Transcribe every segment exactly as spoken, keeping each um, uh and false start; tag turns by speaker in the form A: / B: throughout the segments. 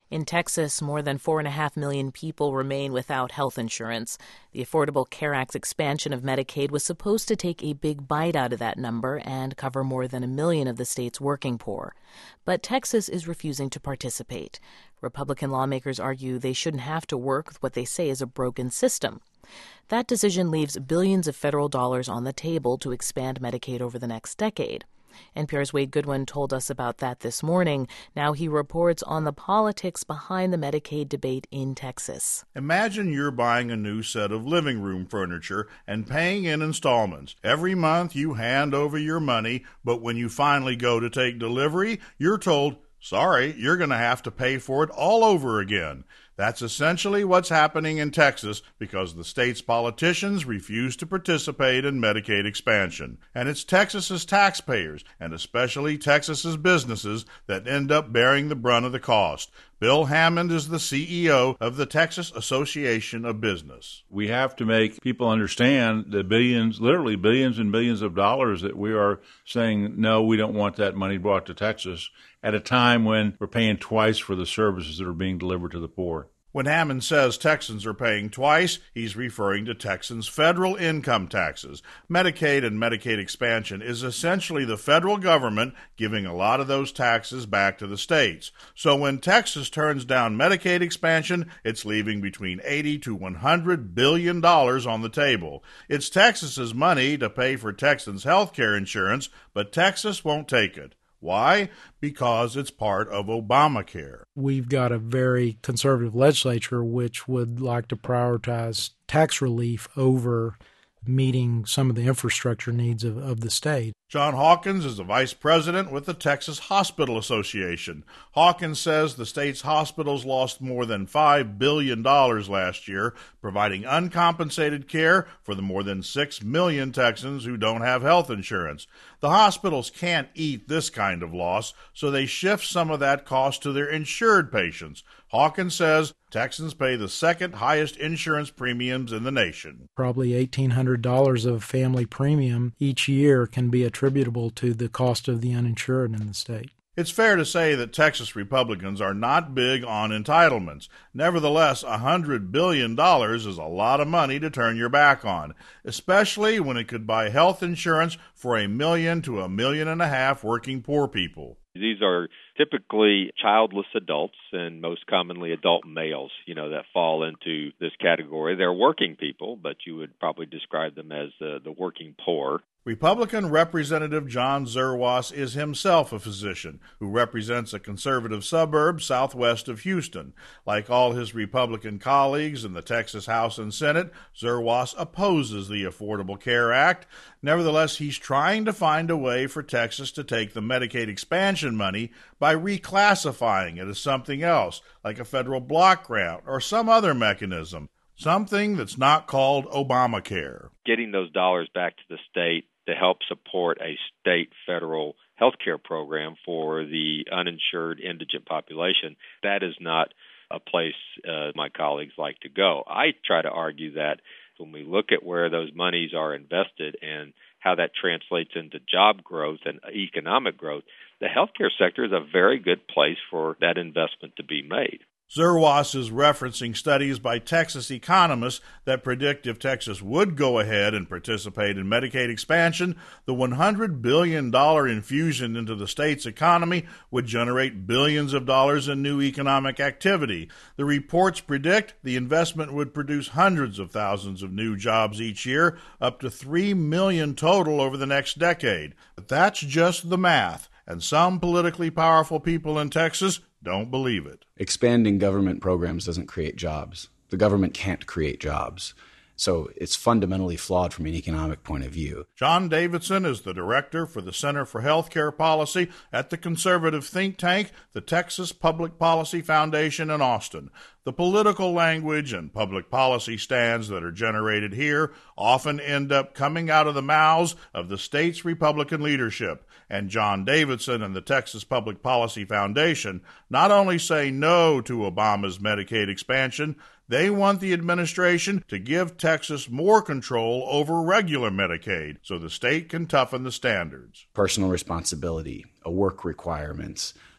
A: In Texas, more than four and a half million people remain without health insurance. The Affordable Care Act's expansion of Medicaid was supposed to take a big bite out of that number and cover more than a million of the state's working poor. But Texas is refusing to participate. Republican lawmakers argue they shouldn't have to work with what they say is a broken system. That decision leaves billions of federal dollars on the table to expand Medicaid over the next decade. N P R's Wade Goodwin told us about that this morning. Now he reports on the politics behind the Medicaid debate in Texas.
B: Imagine you're buying a new set of living room furniture and paying in installments. Every month you hand over your money, but when you finally go to take delivery, you're told, sorry, you're going to have to pay for it all over again. That's essentially what's happening in Texas because the state's politicians refuse to participate in Medicaid expansion. And it's Texas's taxpayers, and especially Texas's businesses, that end up bearing the brunt of the cost. Bill Hammond is the C E O of the Texas Association of Business.
C: We have to make people understand the billions, literally billions and billions of dollars that we are saying, no, we don't want that money brought to Texas at a time when we're paying twice for the services that are being delivered to the poor.
B: When Hammond says Texans are paying twice, he's referring to Texans' federal income taxes. Medicaid and Medicaid expansion is essentially the federal government giving a lot of those taxes back to the states. So when Texas turns down Medicaid expansion, it's leaving between eighty to one hundred billion dollars on the table. It's Texas's money to pay for Texans' health care insurance, but Texas won't take it. Why? Because it's part of Obamacare.
D: We've got a very conservative legislature which would like to prioritize tax relief over meeting some of the infrastructure needs of, of the state.
B: John Hawkins is the vice president with the Texas Hospital Association. Hawkins says the state's hospitals lost more than five billion dollars last year, providing uncompensated care for the more than six million Texans who don't have health insurance. The hospitals can't eat this kind of loss, so they shift some of that cost to their insured patients. Hawkins says Texans pay the second highest insurance premiums in the nation.
D: Probably eighteen hundred dollars of family premium each year can be attributable to the cost of the uninsured in the state.
B: It's fair to say that Texas Republicans are not big on entitlements. Nevertheless, one hundred billion dollars is a lot of money to turn your back on, especially when it could buy health insurance for a million to a million and a half working poor people.
E: These are typically childless adults and most commonly adult males, you know, that fall into this category. They're working people, but you would probably describe them as uh, the working poor.
B: Republican Representative John Zerwas is himself a physician who represents a conservative suburb southwest of Houston. Like all his Republican colleagues in the Texas House and Senate, Zerwas opposes the Affordable Care Act. Nevertheless, he's trying to find a way for Texas to take the Medicaid expansion money by reclassifying it as something else, like a federal block grant or some other mechanism, something that's not called Obamacare.
E: Getting those dollars back to the state to help support a state federal health care program for the uninsured indigent population, that is not a place uh, my colleagues like to go. I try to argue that when we look at where those monies are invested and how that translates into job growth and economic growth, the healthcare sector is a very good place for that investment to be made.
B: Zerwas is referencing studies by Texas economists that predict if Texas would go ahead and participate in Medicaid expansion, the one hundred billion dollars infusion into the state's economy would generate billions of dollars in new economic activity. The reports predict the investment would produce hundreds of thousands of new jobs each year, up to three million total over the next decade. But that's just the math, and some politically powerful people in Texas don't believe it.
F: Expanding government programs doesn't create jobs. The government can't create jobs. So it's fundamentally flawed from an economic point of view.
B: John Davidson is the director for the Center for Healthcare Policy at the conservative think tank, the Texas Public Policy Foundation in Austin. The political language and public policy stands that are generated here often end up coming out of the mouths of the state's Republican leadership. And John Davidson and the Texas Public Policy Foundation not only say no to Obama's Medicaid expansion, they want the administration to give Texas more control over regular Medicaid so the state can toughen the standards.
F: Personal responsibility, a work requirements,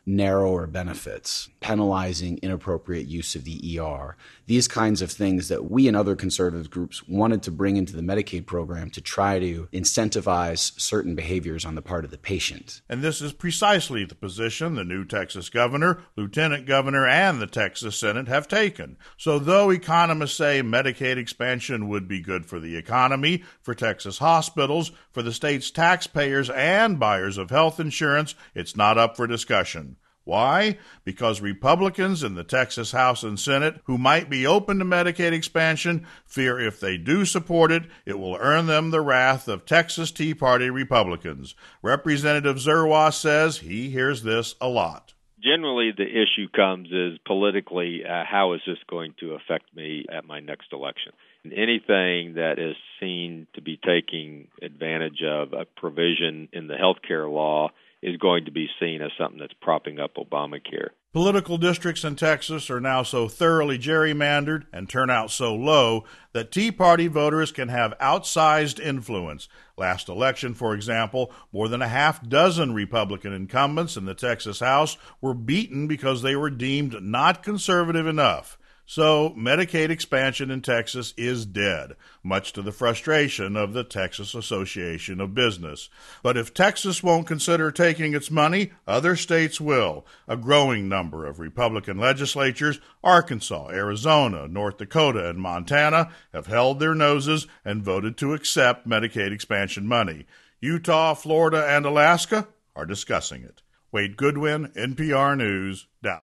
F: narrower benefits, penalizing inappropriate use of the E R, these kinds of things that we and other conservative groups wanted to bring into the Medicaid program to try to incentivize certain behaviors on the part of the patient.
B: And this is precisely the position the new Texas governor, lieutenant governor, and the Texas Senate have taken. So though economists say Medicaid expansion would be good for the economy, for Texas hospitals, for the state's taxpayers and buyers of health insurance, it's not up for discussion. Why? Because Republicans in the Texas House and Senate who might be open to Medicaid expansion fear if they do support it, it will earn them the wrath of Texas Tea Party Republicans. Representative Zerwas says he hears this a lot.
E: Generally, the issue comes is politically, uh, how is this going to affect me at my next election? And anything that is seen to be taking advantage of a provision in the health care law is going to be seen as something that's propping up Obamacare.
B: Political districts in Texas are now so thoroughly gerrymandered and turnout so low that Tea Party voters can have outsized influence. Last election, for example, more than a half dozen Republican incumbents in the Texas House were beaten because they were deemed not conservative enough. So Medicaid expansion in Texas is dead, much to the frustration of the Texas Association of Business. But if Texas won't consider taking its money, other states will. A growing number of Republican legislatures, Arkansas, Arizona, North Dakota, and Montana, have held their noses and voted to accept Medicaid expansion money. Utah, Florida, and Alaska are discussing it. Wade Goodwin, N P R News, Dallas.